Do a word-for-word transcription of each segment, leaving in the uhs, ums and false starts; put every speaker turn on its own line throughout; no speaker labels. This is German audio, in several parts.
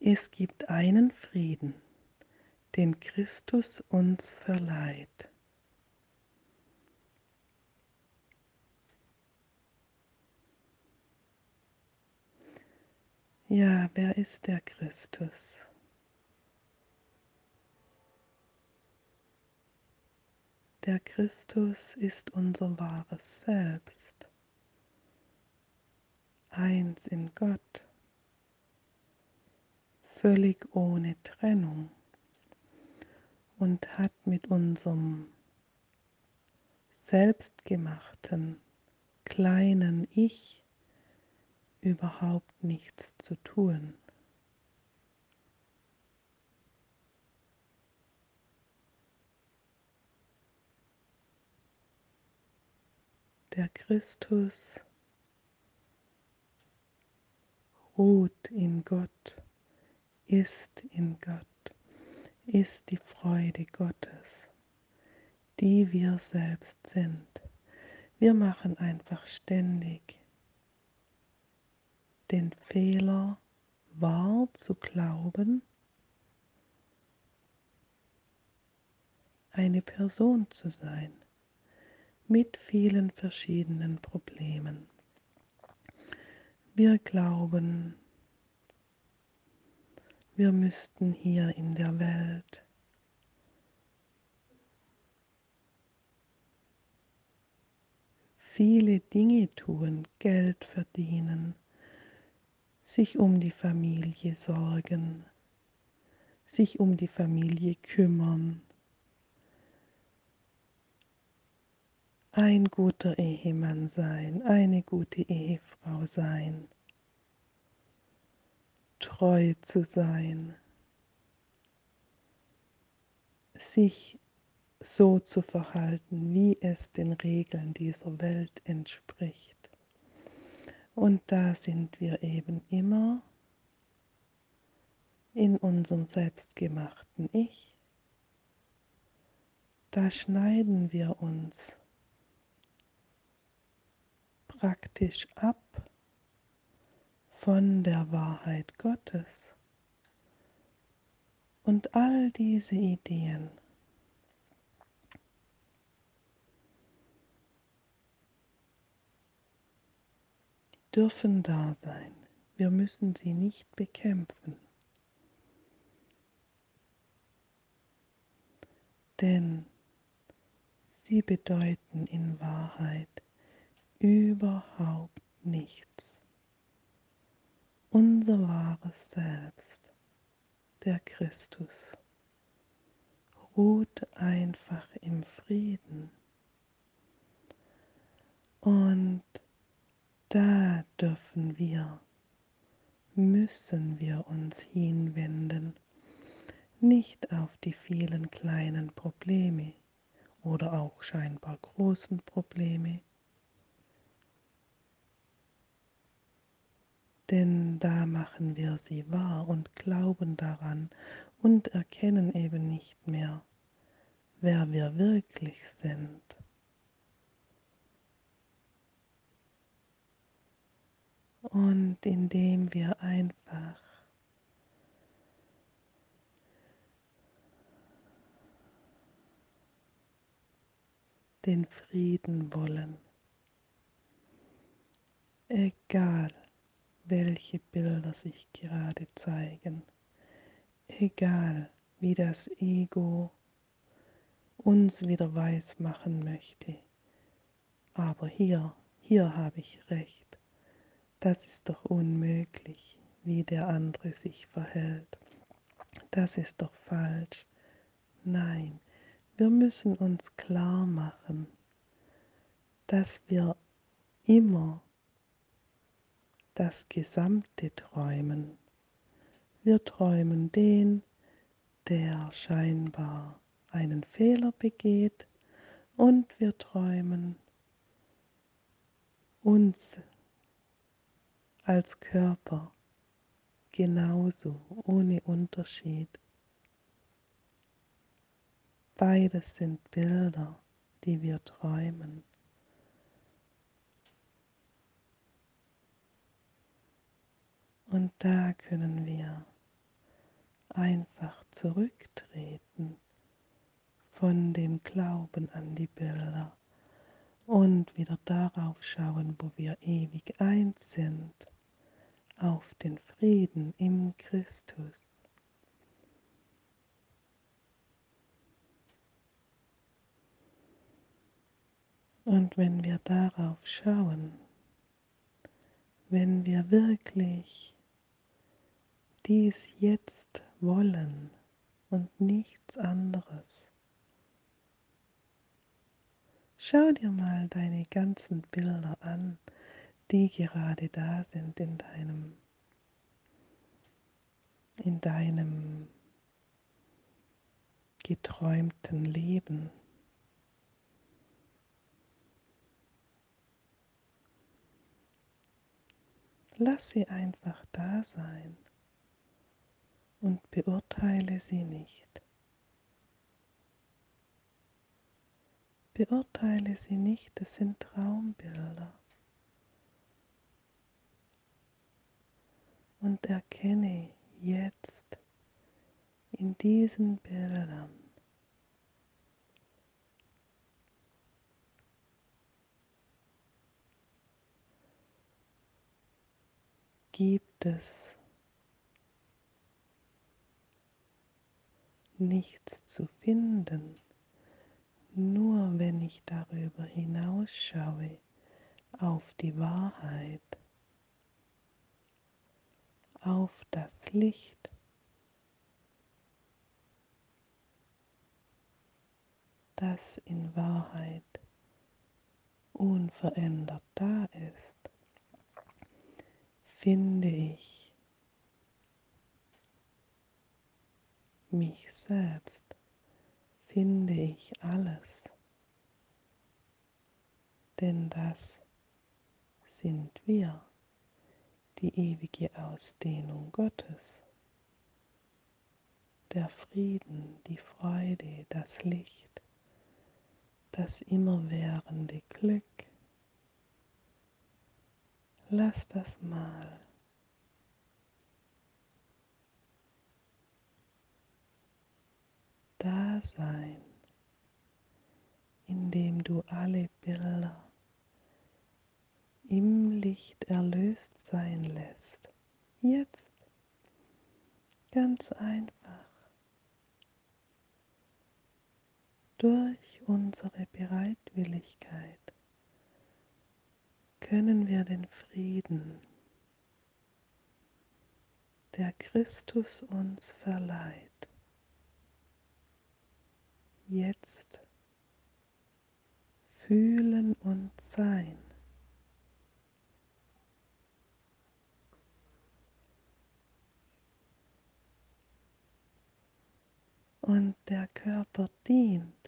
Es gibt einen Frieden, den Christus uns verleiht. Ja, wer ist der Christus? Der Christus ist unser wahres Selbst, eins in Gott, völlig ohne Trennung und hat mit unserem selbstgemachten kleinen Ich überhaupt nichts zu tun. Der Christus ruht in Gott, ist in Gott, ist die Freude Gottes, die wir selbst sind. Wir machen einfach ständig den Fehler wahr zu glauben, eine Person zu sein, mit vielen verschiedenen Problemen. Wir glauben, wir müssten hier in der Welt viele Dinge tun, Geld verdienen, sich um die Familie sorgen, sich um die Familie kümmern, ein guter Ehemann sein, eine gute Ehefrau sein, treu zu sein, sich so zu verhalten, wie es den Regeln dieser Welt entspricht. Und da sind wir eben immer in unserem selbstgemachten Ich. Da schneiden wir uns praktisch ab von der Wahrheit Gottes. Und all diese Ideen dürfen da sein. Wir müssen sie nicht bekämpfen. Denn sie bedeuten in Wahrheit überhaupt nichts. Unser wahres Selbst, der Christus, ruht einfach im Frieden. Und da dürfen wir, müssen wir uns hinwenden, nicht auf die vielen kleinen Probleme oder auch scheinbar großen Probleme, denn da machen wir sie wahr und glauben daran und erkennen eben nicht mehr, wer wir wirklich sind. Und indem wir einfach den Frieden wollen, egal welche Bilder sich gerade zeigen, egal wie das Ego uns wieder weismachen möchte, aber hier, hier habe ich recht, das ist doch unmöglich, wie der andere sich verhält, das ist doch falsch. Nein, wir müssen uns klar machen, dass wir immer das Gesamte träumen. Wir träumen den, der scheinbar einen Fehler begeht, und wir träumen uns als Körper genauso, ohne Unterschied. Beides sind Bilder, die wir träumen. Und da können wir einfach zurücktreten von dem Glauben an die Bilder und wieder darauf schauen, wo wir ewig eins sind, auf den Frieden im Christus. Und wenn wir darauf schauen, wenn wir wirklich dies jetzt wollen und nichts anderes, schau dir mal deine ganzen Bilder an, die gerade da sind in deinem, in deinem geträumten Leben. Lass sie einfach da sein und beurteile sie nicht. Beurteile sie nicht, es sind Traumbilder. Und erkenne jetzt in diesen Bildern, gibt es nichts zu finden, nur wenn ich darüber hinausschaue auf die Wahrheit, auf das Licht, das in Wahrheit unverändert da ist, finde ich mich selbst, finde ich alles, denn das sind wir, die ewige Ausdehnung Gottes, der Frieden, die Freude, das Licht, das immerwährende Glück. Lass das mal da sein, indem du alle Bilder im Licht erlöst sein lässt. Jetzt ganz einfach durch unsere Bereitwilligkeit können wir den Frieden, der Christus uns verleiht, jetzt fühlen und sein. Und der Körper dient,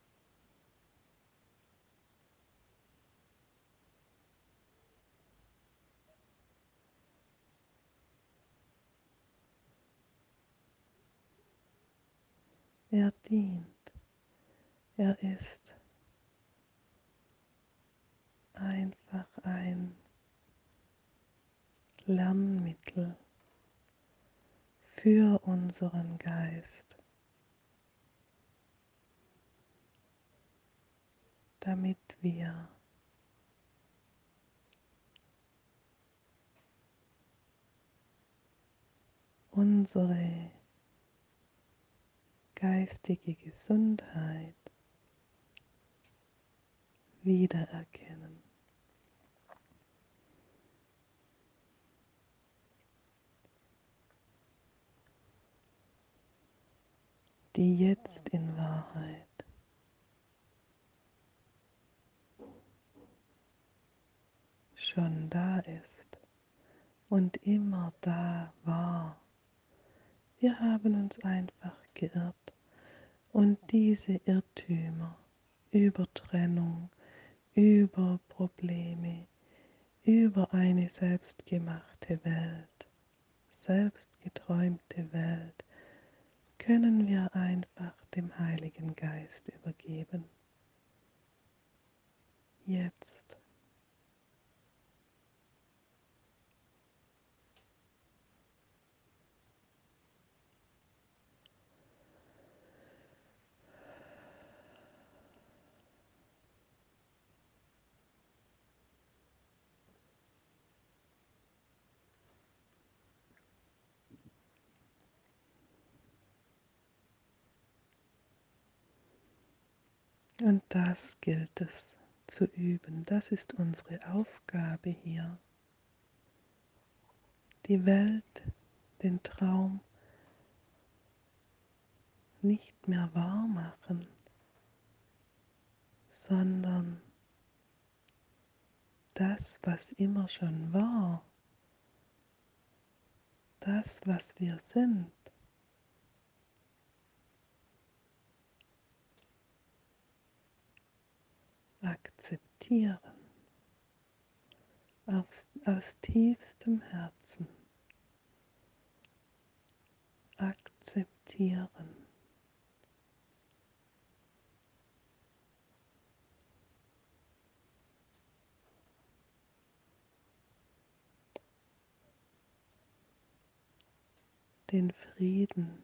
er dient, er ist einfach ein Lernmittel für unseren Geist, damit wir unsere geistige Gesundheit wiedererkennen. Die jetzt in Wahrheit schon da ist und immer da war. Wir haben uns einfach geirrt und diese Irrtümer über Trennung, über Probleme, über eine selbstgemachte Welt, selbstgeträumte Welt, können wir einfach dem Heiligen Geist übergeben. Jetzt. Und das gilt es zu üben. Das ist unsere Aufgabe hier. Die Welt, den Traum nicht mehr wahr machen, sondern das, was immer schon war, das, was wir sind, akzeptieren, aus, aus tiefstem Herzen akzeptieren. Den Frieden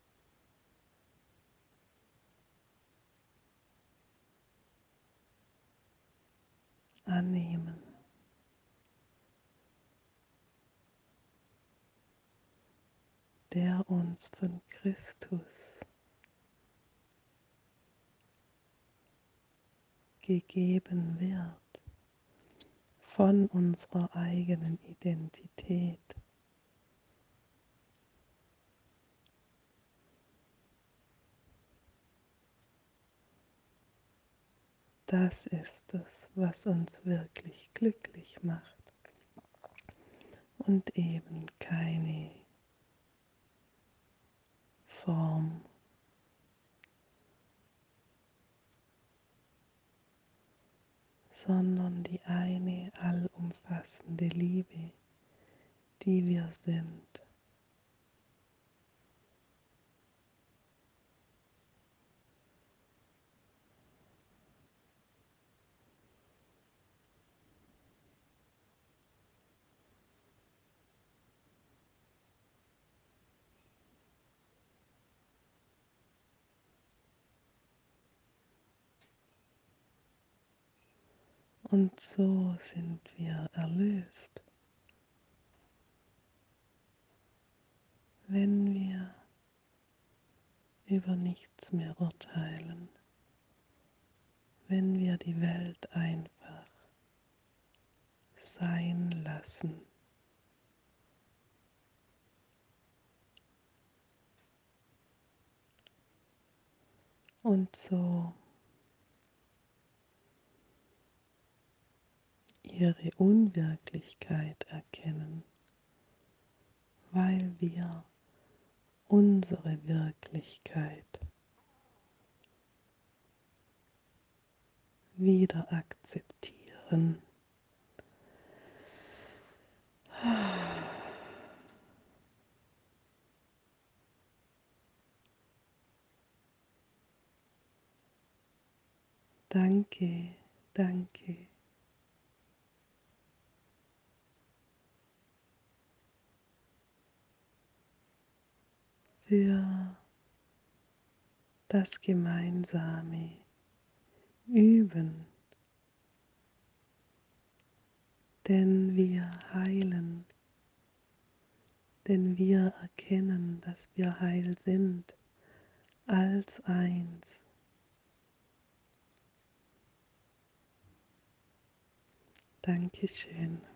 annehmen, der uns von Christus gegeben wird, von unserer eigenen Identität. Das ist es, was uns wirklich glücklich macht und eben keine Form, sondern die eine allumfassende Liebe, die wir sind. Und so sind wir erlöst, wenn wir über nichts mehr urteilen, wenn wir die Welt einfach sein lassen. Und so ihre Unwirklichkeit erkennen, weil wir unsere Wirklichkeit wieder akzeptieren. Danke, danke für das gemeinsame Üben, denn wir heilen, denn wir erkennen, dass wir heil sind, als eins. Dankeschön.